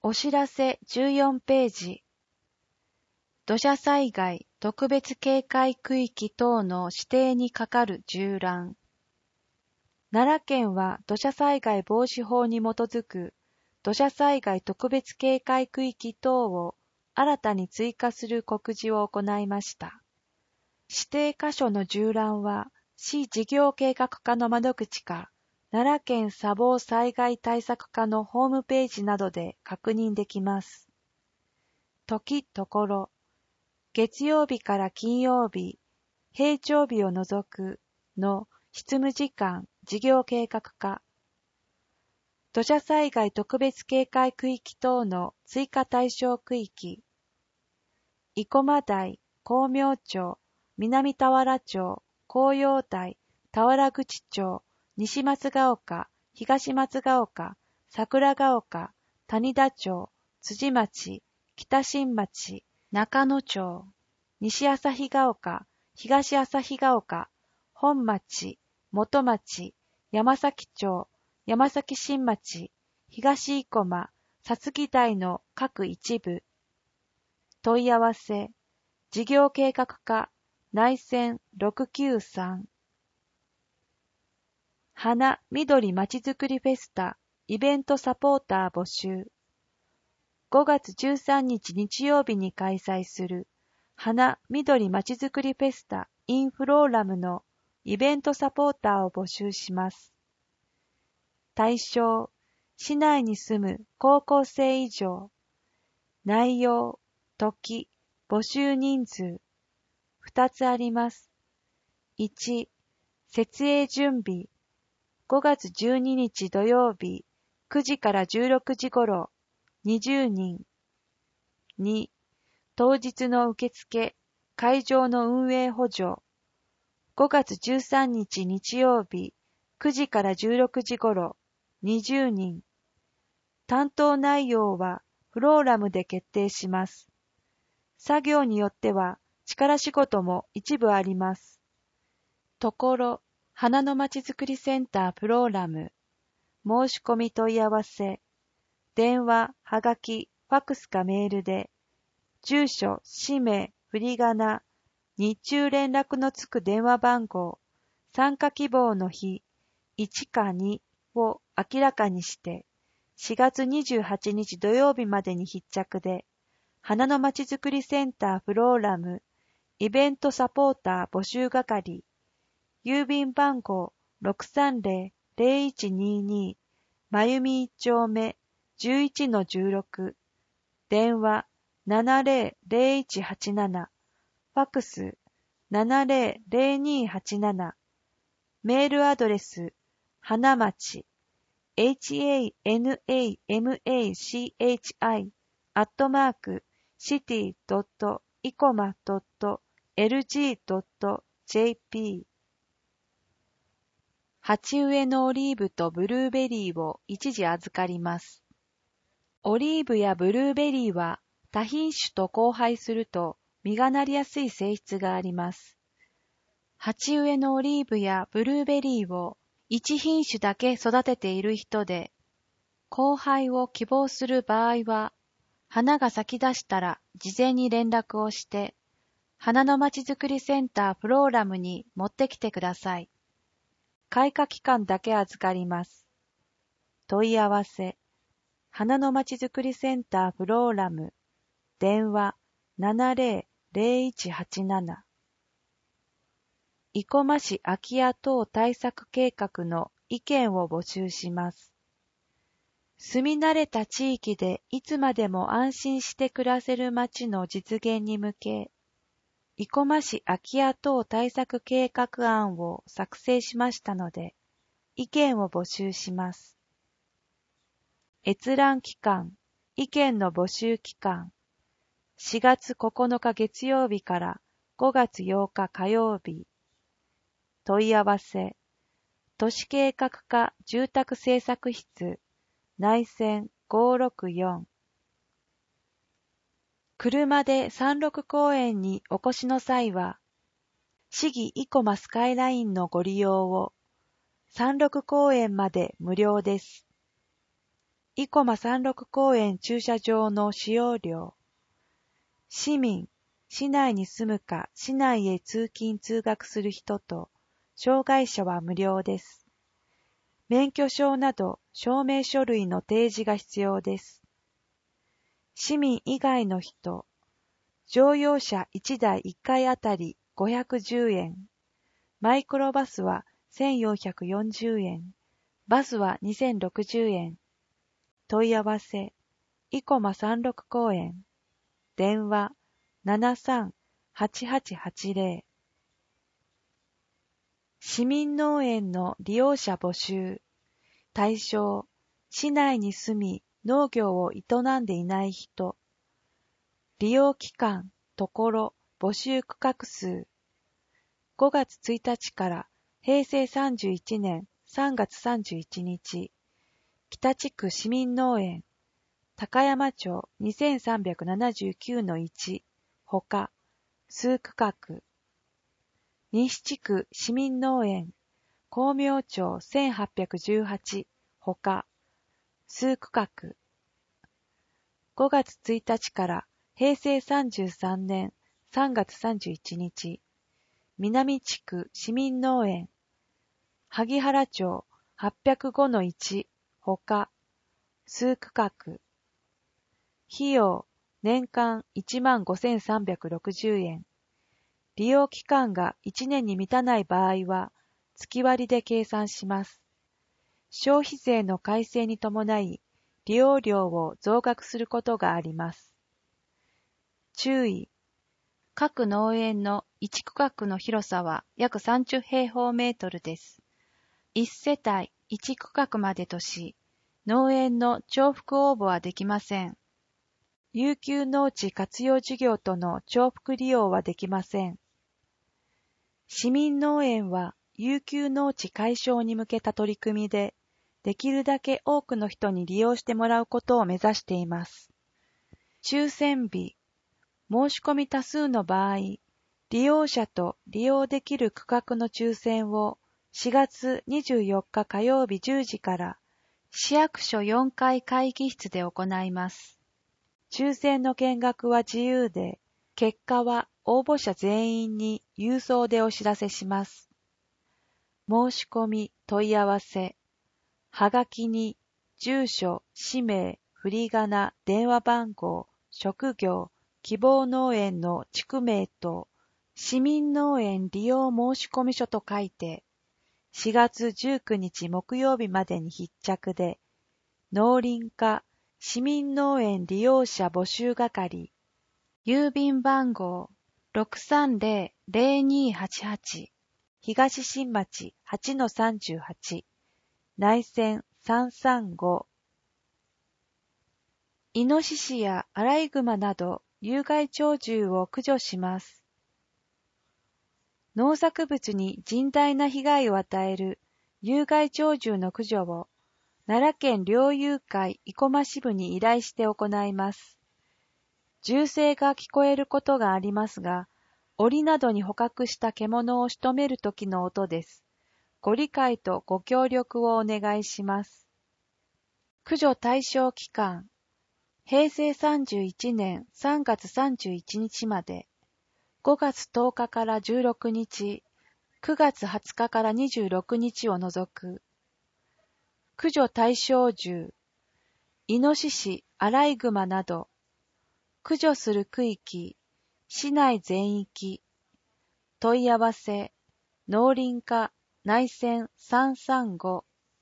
お知らせ14ページ。土砂災害特別警戒区域等の指定に係る縦覧。奈良県は土砂災害防止法に基づく土砂災害特別警戒区域等を新たに追加する告示を行いました。指定箇所の縦覧は市事業計画課の窓口か奈良県砂防災害対策課のホームページなどで確認できます。時ところ、月曜日から金曜日、平常日を除くの執務時間事業計画課。土砂災害特別警戒区域等の追加対象区域。生駒台、光明町、南田原町、紅葉台、田原口町、西松ヶ丘、東松ヶ丘、桜ヶ丘、谷田町、辻町、北新町、中野町、西旭ヶ丘、東旭ヶ丘、本町、元町、山崎町、山崎新町、東生駒、さつき台の各一部。問い合わせ、事業計画課、内線693。花緑まちづくりフェスタイベントサポーター募集。5月13日日曜日に開催する花緑まちづくりフェスタ in フローラムのイベントサポーターを募集します。対象、市内に住む高校生以上。内容、時、募集人数。2つあります。1、設営準備。5月12日土曜日、9時から16時頃、20人。2、当日の受付、会場の運営補助。5月13日日曜日、9時から16時頃、20人。担当内容はフローラムで決定します。作業によっては力仕事も一部あります。ところ、花のまちづくりセンタープローラム。申し込み問い合わせ。電話、はがき、ファクスかメールで、住所、氏名、振り仮名、日中連絡のつく電話番号、参加希望の日、1か2を明らかにして、4月28日土曜日までに必着で、花のまちづくりセンターフローラム、イベントサポーター募集係、郵便番号 630-0122、まゆみ1丁目 11-16、電話 700187、ファクス 700287、メールアドレス、花町、hanamachi@city.icoma.lg.jp。鉢植えのオリーブとブルーベリーを一時預かります。オリーブやブルーベリーは多品種と交配すると実がなりやすい性質があります。鉢植えのオリーブやブルーベリーを一品種だけ育てている人で、交配を希望する場合は、花が咲き出したら事前に連絡をして、花のまちづくりセンタープローラムに持ってきてください。開花期間だけ預かります。問い合わせ、花のまちづくりセンタープローラム、電話 700187。生駒市空き家等対策計画の意見を募集します。住み慣れた地域でいつまでも安心して暮らせる街の実現に向け、生駒市空き家等対策計画案を作成しましたので、意見を募集します。閲覧期間、意見の募集期間、4月9日月曜日から5月8日火曜日。問い合わせ、都市計画課住宅政策室、内線564。車で山麓公園にお越しの際は、市議生駒スカイラインのご利用を、山麓公園まで無料です。 生駒三六公園駐車場の使用料。市民、市内に住むか市内へ通勤通学する人と、障害者は無料です。免許証など証明書類の提示が必要です。市民以外の人、乗用車1台1回あたり510円、マイクロバスは1440円、バスは2060円。問い合わせ、生駒三六公園。電話、73-8880。市民農園の利用者募集。対象、市内に住み農業を営んでいない人。利用期間、ところ、募集区画数。5月1日から平成31年3月31日。北地区市民農園。高山町 2379-1 ほか、数区画。西地区市民農園、光明町1818ほか、数区画。5月1日から平成33年3月31日、南地区市民農園、萩原町805-1ほか、数区画。費用、年間15,360円。利用期間が1年に満たない場合は、月割で計算します。消費税の改正に伴い、利用料を増額することがあります。注意。各農園の1区画の広さは約30平方メートルです。1世帯1区画までとし、農園の重複応募はできません。遊休農地活用事業との重複利用はできません。市民農園は遊休農地解消に向けた取り組みで、できるだけ多くの人に利用してもらうことを目指しています。抽選日、申し込み多数の場合、利用者と利用できる区画の抽選を4月24日火曜日10時から市役所4階会議室で行います。抽選の見学は自由で、結果は応募者全員に郵送でお知らせします。申し込み、問い合わせ、はがきに住所、氏名、振り仮名、電話番号、職業、希望農園の地区名と市民農園利用申込書と書いて、4月19日木曜日までに必着で、農林課市民農園利用者募集係、郵便番号 630-0288 東新町 8-38 内線335。イノシシやアライグマなど有害鳥獣を駆除します。農作物に甚大な被害を与える有害鳥獣の駆除を奈良県猟友会生駒支部に依頼して行います。銃声が聞こえることがありますが、檻などに捕獲した獣を仕留めるときの音です。ご理解とご協力をお願いします。駆除対象期間、平成31年3月31日まで、5月10日から16日、9月20日から26日を除く。駆除対象獣、イノシシ、アライグマなど、駆除する区域、市内全域、問い合わせ、農林課内線335。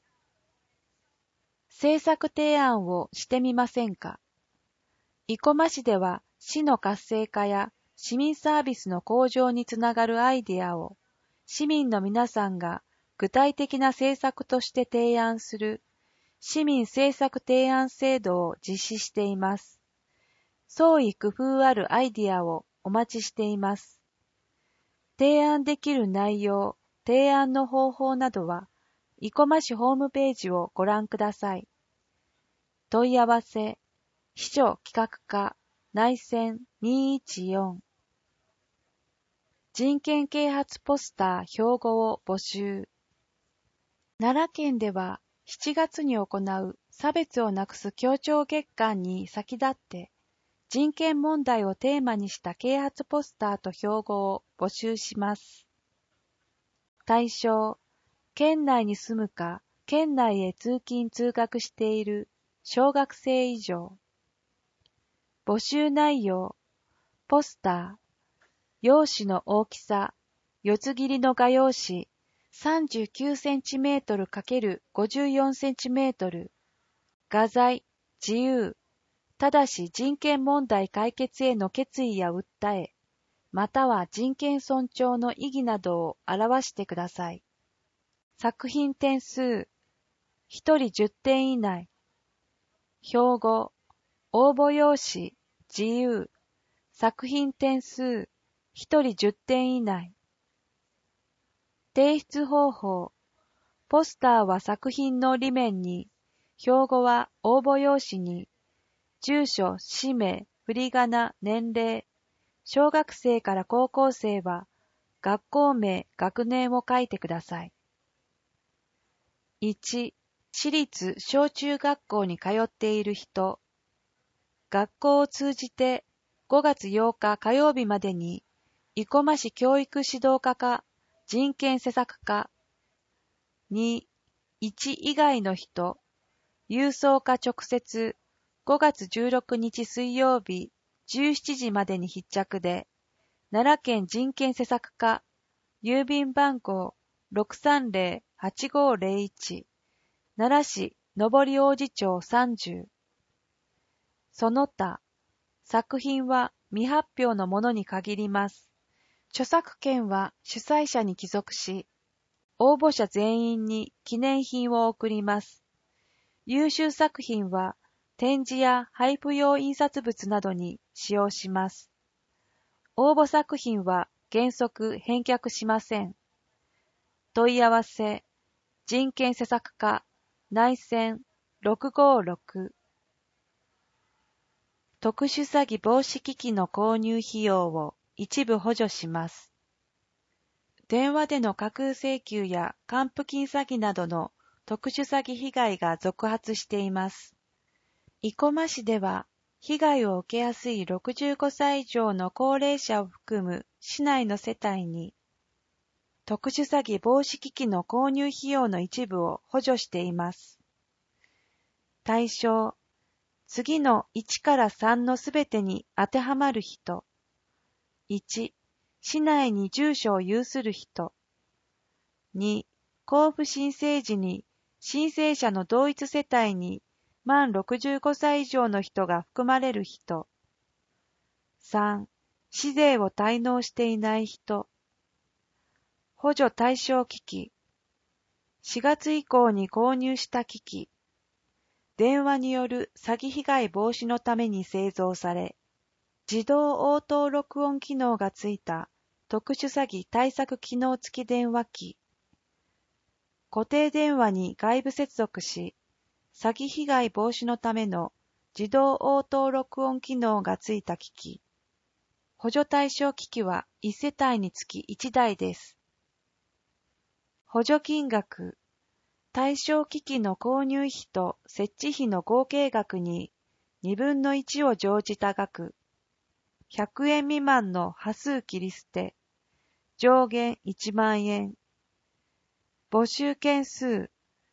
政策提案をしてみませんか？生駒市では市の活性化や市民サービスの向上につながるアイデアを市民の皆さんが具体的な政策として提案する市民政策提案制度を実施しています。創意工夫あるアイデアをお待ちしています。提案できる内容、提案の方法などは、生駒市ホームページをご覧ください。問い合わせ、秘書企画課内線214。人権啓発ポスター標語を募集。奈良県では7月に行う差別をなくす協調月間に先立って、人権問題をテーマにした啓発ポスターと標語を募集します。対象、県内に住むか、県内へ通勤通学している小学生以上。募集内容、ポスター、用紙の大きさ、四つ切りの画用紙、39cm×54cm、画材、自由、ただし人権問題解決への決意や訴え、または人権尊重の意義などを表してください。作品点数、1人10点以内。標語、応募用紙、自由、作品点数、1人10点以内。提出方法、ポスターは作品の裏面に、標語は応募用紙に、住所、氏名、振り仮名、年齢、小学生から高校生は学校名、学年を書いてください。1、私立小中学校に通っている人、学校を通じて5月8日火曜日までに、生駒市教育指導課か人権施策課。2、1以外の人、郵送か直接、5月16日水曜日17時までに必着で、奈良県人権施策課、郵便番号 630-8501、奈良市上り王子町30。その他、作品は未発表のものに限ります。著作権は主催者に帰属し、応募者全員に記念品を贈ります。優秀作品は展示や配布用印刷物などに使用します。応募作品は原則返却しません。問い合わせ、人権施策課、内線656。特殊詐欺防止機器の購入費用を一部補助します。電話での架空請求や還付金詐欺などの特殊詐欺被害が続発しています。生駒市では、被害を受けやすい65歳以上の高齢者を含む市内の世帯に、特殊詐欺防止機器の購入費用の一部を補助しています。対象、次の1から3のすべてに当てはまる人。1、市内に住所を有する人。2、交付申請時に申請者の同一世帯に満65歳以上の人が含まれる人。3、市税を滞納していない人。補助対象機器。4月以降に購入した機器。電話による詐欺被害防止のために製造され、自動応答録音機能がついた特殊詐欺対策機能付き電話機。固定電話に外部接続し、詐欺被害防止のための自動応答録音機能がついた機器。補助対象機器は1世帯につき1台です。補助金額。対象機器の購入費と設置費の合計額に2分の1を乗じた額。100円未満の端数切り捨て。上限1万円。募集件数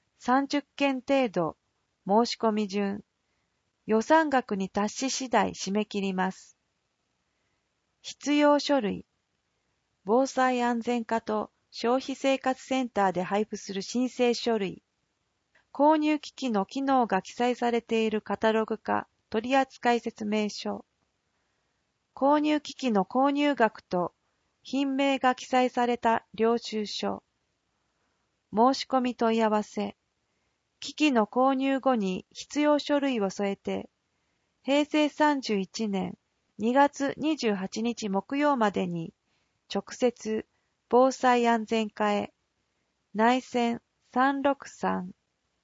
30件程度。申し込み順。予算額に達し次第締め切ります。必要書類。防災安全課と消費生活センターで配布する申請書類。購入機器の機能が記載されているカタログか取扱説明書。購入機器の購入額と品名が記載された領収書。申し込み問い合わせ。機器の購入後に必要書類を添えて、平成31年2月28日木曜までに直接防災安全課へ。内線363。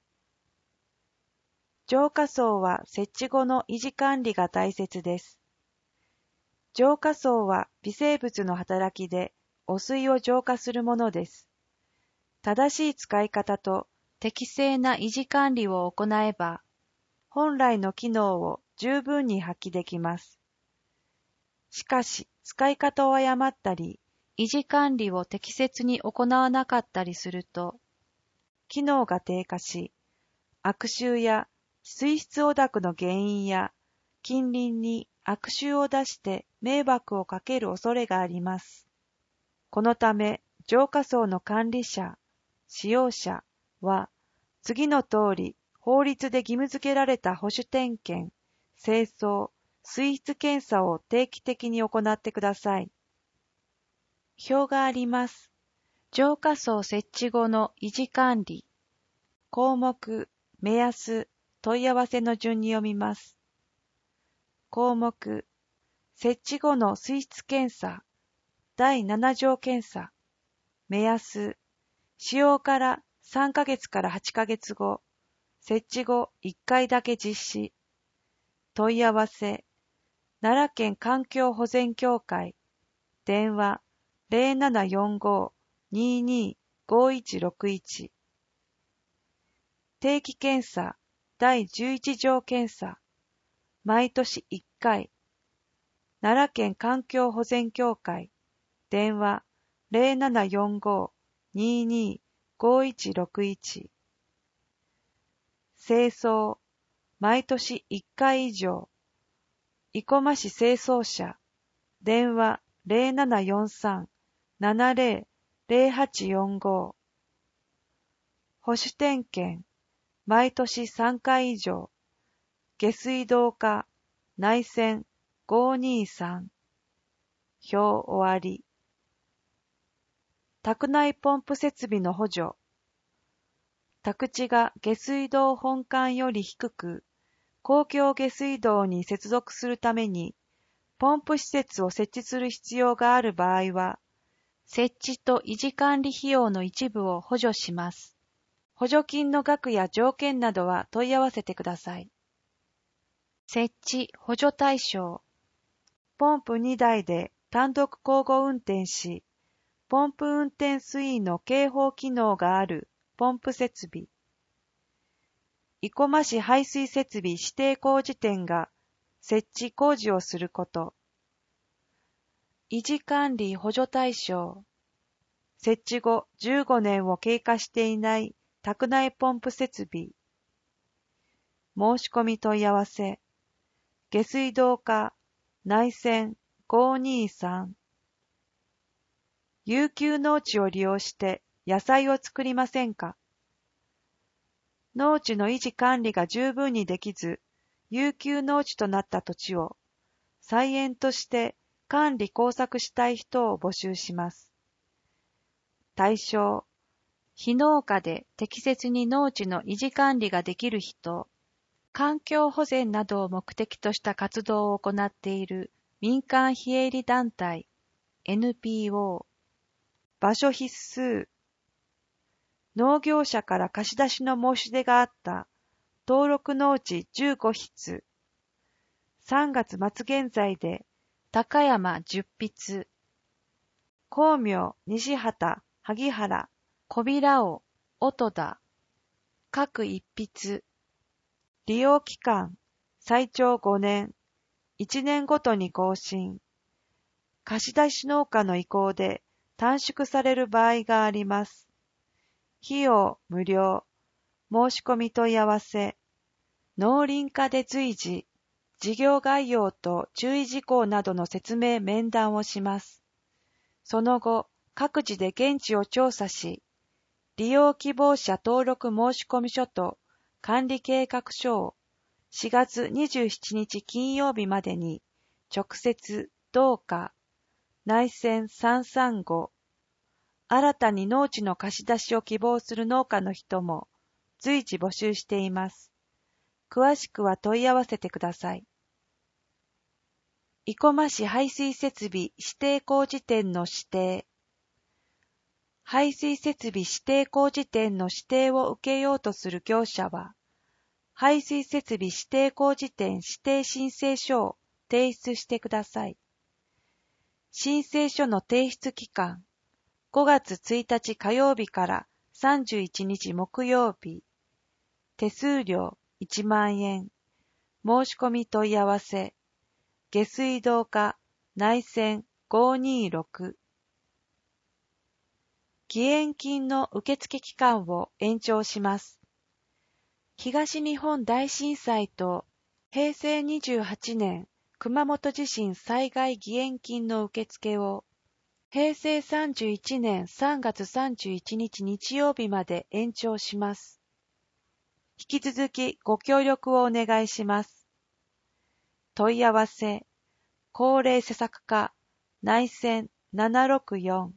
浄化槽は設置後の維持管理が大切です。浄化槽は微生物の働きで汚水を浄化するものです。正しい使い方と適正な維持管理を行えば、 本来の機能を十分に発揮できます。しかし、使い方を誤ったり、維持管理を適切に行わなかったりすると、機能が低下し、悪臭や水質汚濁の原因や近隣に悪臭を出して迷惑をかける恐れがあります。このため、浄化槽の管理者、使用者は、次の通り法律で義務付けられた保守点検、清掃、水質検査を定期的に行ってください。表があります。浄化槽設置後の維持管理。項目、目安、問い合わせの順に読みます。項目、設置後の水質検査、第7条検査。目安、使用から3ヶ月から8ヶ月後、設置後1回だけ実施。問い合わせ、奈良県環境保全協会、電話0745-225161。定期検査、第11条検査、毎年1回、奈良県環境保全協会、電話0745-225161。清掃、毎年1回以上、生駒市清掃車、電話0743-700845。保守点検、毎年3回以上、下水道課、内線523。表終わり。宅内ポンプ設備の補助。宅地が下水道本管より低く、公共下水道に接続するために、ポンプ施設を設置する必要がある場合は、設置と維持管理費用の一部を補助します。補助金の額や条件などは問い合わせてください。設置補助対象。ポンプ2台で単独交互運転し、ポンプ運転水位の警報機能があるポンプ設備。生駒市排水設備指定工事店が設置工事をすること。維持管理補助対象。設置後15年を経過していない宅内ポンプ設備。申し込み問い合わせ。下水道課、内線523。有給農地を利用して野菜を作りませんか？農地の維持管理が十分にできず、有給農地となった土地を菜園として管理工作したい人を募集します。対象、非農家で適切に農地の維持管理ができる人、環境保全などを目的とした活動を行っている民間非営利団体、NPO、場所必須、農業者から貸し出しの申し出があった登録農地15筆、3月末現在で高山10筆、光明、西畑、萩原、小平尾、音田、各一筆、利用期間、最長5年、1年ごとに更新、貸し出し農家の意向で短縮される場合があります。費用無料、申し込み問い合わせ、農林課で随時、事業概要と注意事項などの説明面談をします。その後、各自で現地を調査し、利用希望者登録申込書と管理計画書を4月27日金曜日までに直接同課内線335新たに農地の貸し出しを希望する農家の人も随時募集しています。詳しくは問い合わせてください。生駒市排水設備指定工事店の指定。排水設備指定工事店の指定を受けようとする業者は、排水設備指定工事店指定申請書を提出してください。申請書の提出期間、5月1日火曜日から31日木曜日。手数料1万円。 申し込み問い合わせ、下水道課内線526。義援金の受付期間を延長します。東日本大震災と平成28年熊本地震災害義援金の受付を平成31年3月31日日曜日まで延長します。引き続きご協力をお願いします。問い合わせ、高齢施策課内線764